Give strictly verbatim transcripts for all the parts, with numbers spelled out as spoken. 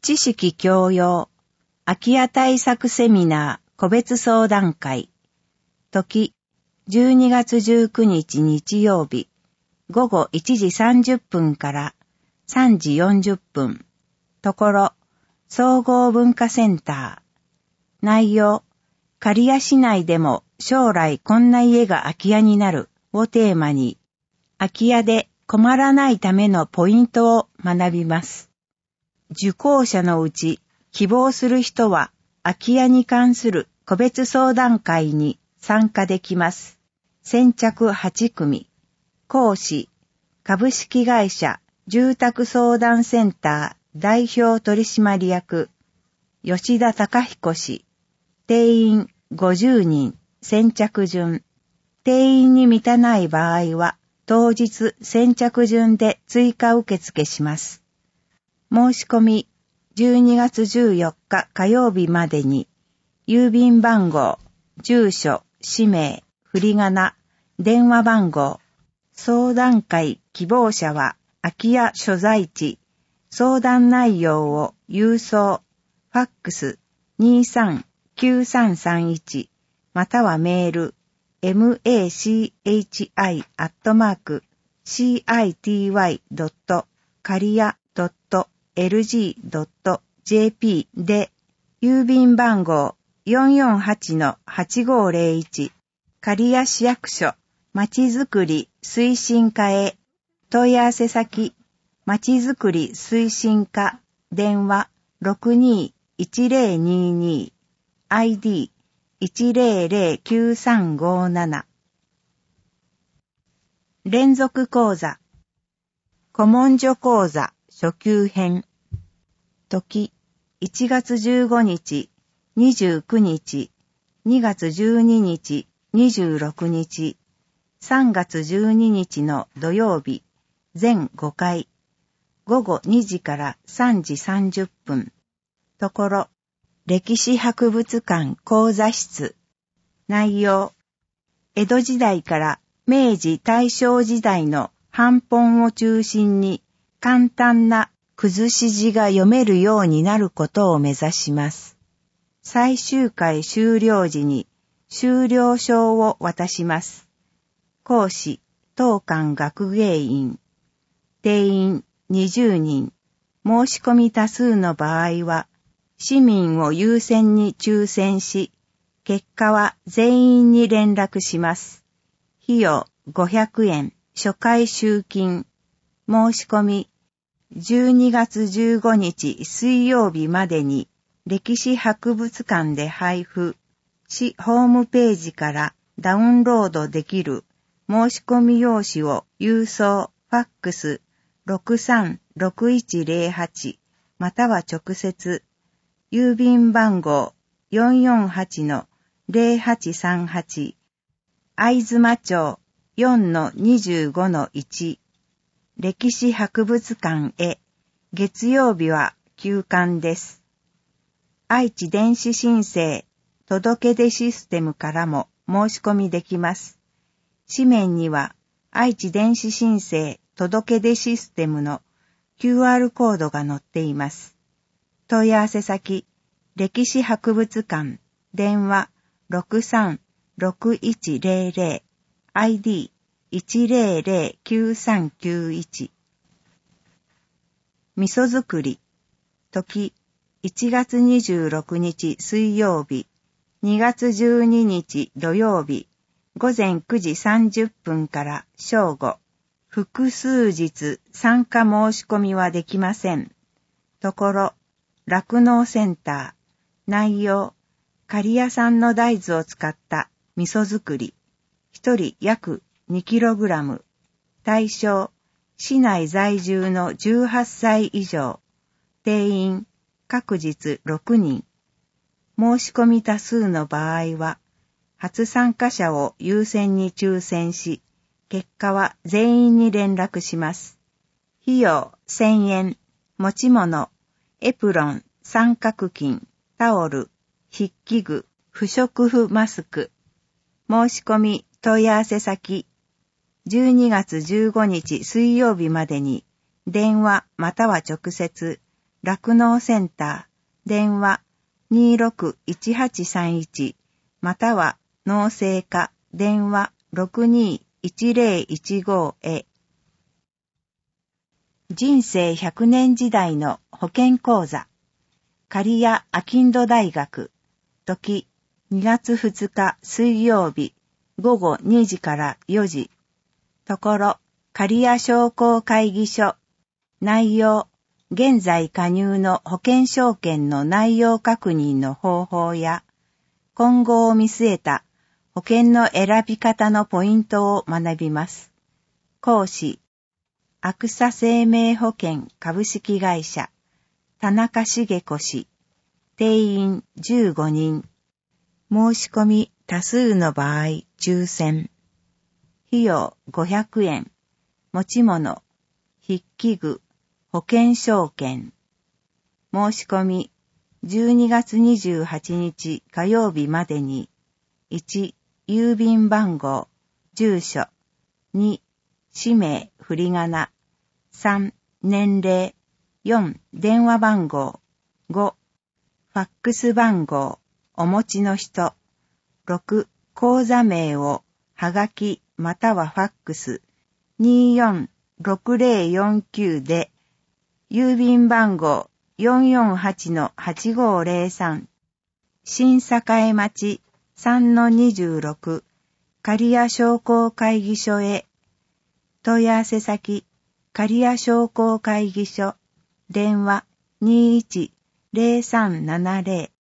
知識教養、空き家対策セミナー個別相談会。時、じゅうにがつじゅうくにち日曜日、ごごいちじさんじゅっぷんからさんじよんじゅっぷん。ところ、総合文化センター。内容、刈谷市内でも将来こんな家が空き家になるをテーマに、空き家で困らないためのポイントを学びます。受講者のうち希望する人は空き家に関する個別相談会に参加できます。先着はちくみ。講師、株式会社住宅相談センター代表取締役、吉田隆彦氏。定員ごじゅうにん、先着順。定員に満たない場合は、当日先着順で追加受付します。申し込み、じゅうにがつじゅうよっか火曜日までに、郵便番号、住所、氏名、振り仮名、電話番号、相談会希望者は空き家所在地、相談内容を郵送、ファックスにさんきゅうさんさんいちまたはメール マチ アットマーク シーアイティーワイ ドット カリヤ ドット エルジー ドット ジェーピー で郵便番号 よんよんはちのはちごーぜろいち 刈谷市役所まちづくり推進課へ問い合わせ先まちづくり推進課電話 ろくにーいちぜろにーにー アイディーいちぜろぜろきゅうさんごなな 連続講座古文書講座初級編時いちがつじゅうごにち、にじゅうくにち、にがつじゅうににち、にじゅうろくにち、さんがつじゅうににちの土曜日、全ごかい、ごごにじからさんじさんじゅっぷん。ところ、歴史博物館講座室。内容、江戸時代から明治大正時代の版本を中心に簡単な崩し字が読めるようになることを目指します。最終回終了時に修了証を渡します。講師、当館学芸員。定員にじゅうにん。申し込み多数の場合は、市民を優先に抽選し、結果は全員に連絡します。費用ごひゃくえん、初回集金。申し込み、じゅうにがつじゅうごにち水曜日までに歴史博物館で配布、市ホームページからダウンロードできる申し込み用紙を郵送、ファックス ろくさんろくいちぜろはち または直接、郵便番号 よんよんはちのぜろはちさんはち 会津真町 よんのにじゅうごのいち歴史博物館へ、月曜日は休館です。愛知電子申請届出システムからも申し込みできます。紙面には愛知電子申請届出システムの キューアール コードが載っています。問い合わせ先、歴史博物館、電話 ろくさんろくいちぜろぜろ、アイディーいちぜろぜろきゅうさんきゅういち。味噌作り。時、いちがつにじゅうろくにち水曜日、にがつじゅうににち土曜日、ごぜんくじさんじゅっぷんから正午。複数日参加申し込みはできません。ところ、酪農センター。内容、刈谷産の大豆を使った味噌作り。一人約にキログラム。対象、市内在住のじゅうはっさい以上。定員、各日ろくにん。申し込み多数の場合は、初参加者を優先に抽選し、結果は全員に連絡します。費用せんえん。持ち物、エプロン、三角巾、タオル、筆記具、不織布マスク。申し込み問い合わせ先、じゅうにがつじゅうごにち水曜日までに電話または直接酪農センター、電話 にーろくいちはちさんいち または農政課、電話 ろくにーいちぜろいちご へ。人生ひゃくねん時代の保健講座、刈谷阿金土大学、時にがつふつか水曜日、午後にじからよじ、ところ刈谷商工会議所、内容、現在加入の保険証券の内容確認の方法や、今後を見据えた保険の選び方のポイントを学びます。講師、アクサ生命保険株式会社、田中茂子氏、定員じゅうごにん、申し込み多数の場合抽選、費用ごひゃくえん、持ち物、筆記具、保険証券。申し込みじゅうにがつにじゅうはちにち火曜日までに、いち、郵便番号、住所、に、氏名、振り仮名、さん、年齢、よん、電話番号、ご、ファックス番号、お持ちの人、ろく、口座名を、はがきまたはファックス、にーよんろくぜろよんきゅうで、郵便番号 よんよんはちのはちごぜろさん、新栄町 さんのにじゅうろく、刈谷商工会議所へ。問い合わせ先、刈谷商工会議所、電話 にーいちぜろさんななぜろ。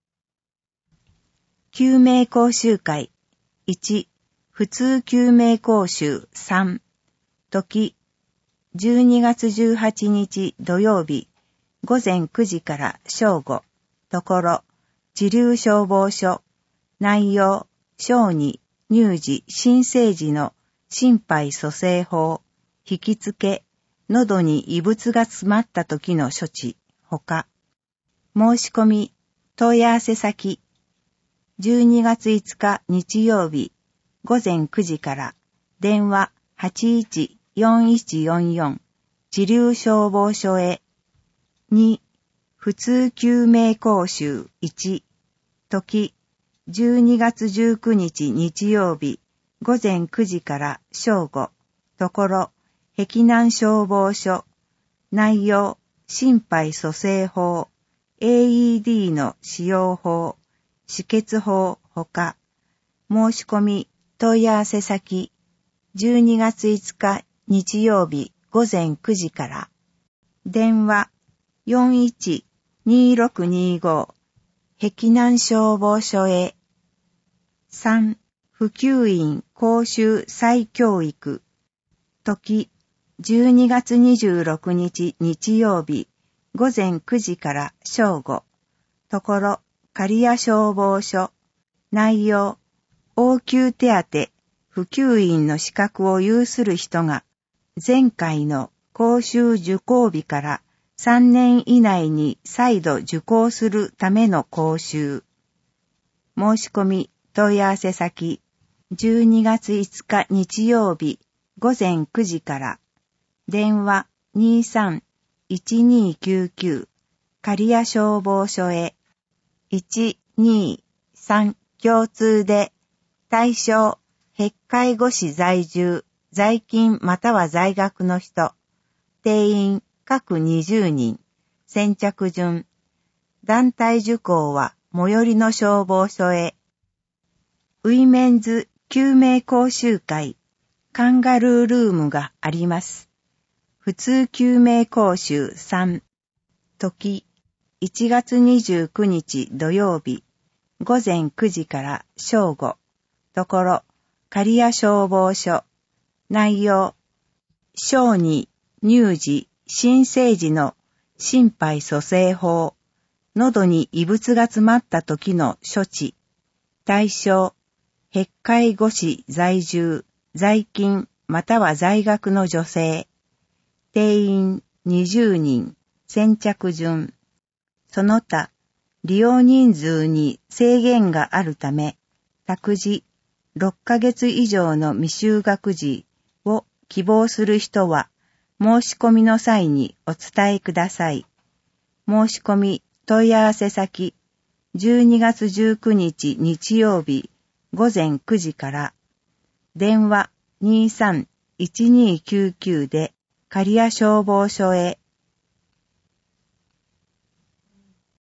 救命講習会、いち、普通救命講習さん、時、じゅうにがつじゅうはちにち土曜日、午前くじから正午、ところ、自流消防署、内容、小児、乳児、新生児の心肺蘇生法、引き付け、喉に異物が詰まった時の処置、ほか、申し込み、問い合わせ先、じゅうにがついつか日曜日、午前くじから、電話はちいちよんいちよんよん、自流消防署へ。に、普通救命講習いち、時、じゅうにがつじゅうくにち日曜日、午前くじから正午、ところ、碧南消防署、内容、心肺蘇生法、エーイーディー の使用法、止血法ほか、申し込み、問い合わせ先、じゅうにがついつか日曜日午前くじから、電話よんいちにーろくにーご、碧南消防署へ。さん、普及員講習再教育、時、じゅうにがつにじゅうろくにち日曜日、午前くじから正午、ところ、刈谷消防署、内容、応急手当、普及員の資格を有する人が、前回の講習受講日からさんねん以内に再度受講するための講習。申し込み、問い合わせ先、じゅうにがついつか日曜日、午前くじから、電話にーさんいちにーきゅうきゅう、刈谷消防署へ。いち、に、さん共通で、対象、碧海護士在住、在勤または在学の人、定員各にじゅうにん、先着順、団体受講は最寄りの消防署へ。ウィメンズ救命講習会、カンガルールームがあります。普通救命講習さん、時、いちがつにじゅうくにち土曜日、午前くじから正午、ところ、刈谷消防署、内容、小児、乳児、新生児の心肺蘇生法、喉に異物が詰まった時の処置、対象、碧海護士在住、在勤または在学の女性、定員にじゅうにん、先着順。その他、利用人数に制限があるため、託児、ろっかげつ以上の未就学児を希望する人は、申し込みの際にお伝えください。 申し込み問い合わせ先、じゅうにがつじゅうくにち日曜日ごぜんくじから、電話 にーさんいちにーきゅうきゅう で刈谷消防署へ。